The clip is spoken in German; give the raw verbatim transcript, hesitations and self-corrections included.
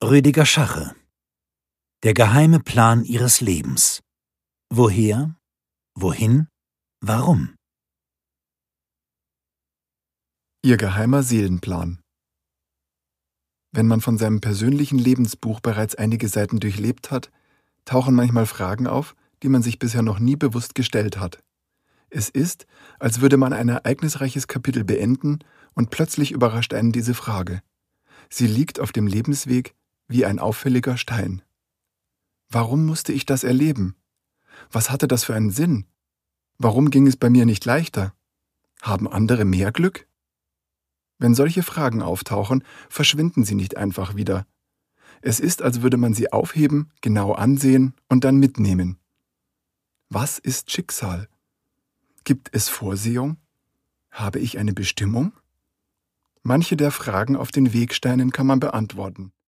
Rüdiger Schache. Der geheime Plan ihres Lebens. Woher? Wohin? Warum? Ihr geheimer Seelenplan. Wenn man von seinem persönlichen Lebensbuch bereits einige Seiten durchlebt hat, tauchen manchmal Fragen auf, die man sich bisher noch nie bewusst gestellt hat. Es ist, als würde man ein ereignisreiches Kapitel beenden und plötzlich überrascht einen diese Frage. Sie liegt auf dem Lebensweg wie ein auffälliger Stein. Warum musste ich das erleben? Was hatte das für einen Sinn? Warum ging es bei mir nicht leichter? Haben andere mehr Glück? Wenn solche Fragen auftauchen, verschwinden sie nicht einfach wieder. Es ist, als würde man sie aufheben, genau ansehen und dann mitnehmen. Was ist Schicksal? Gibt es Vorsehung? Habe ich eine Bestimmung? Manche der Fragen auf den Wegsteinen kann man beantworten.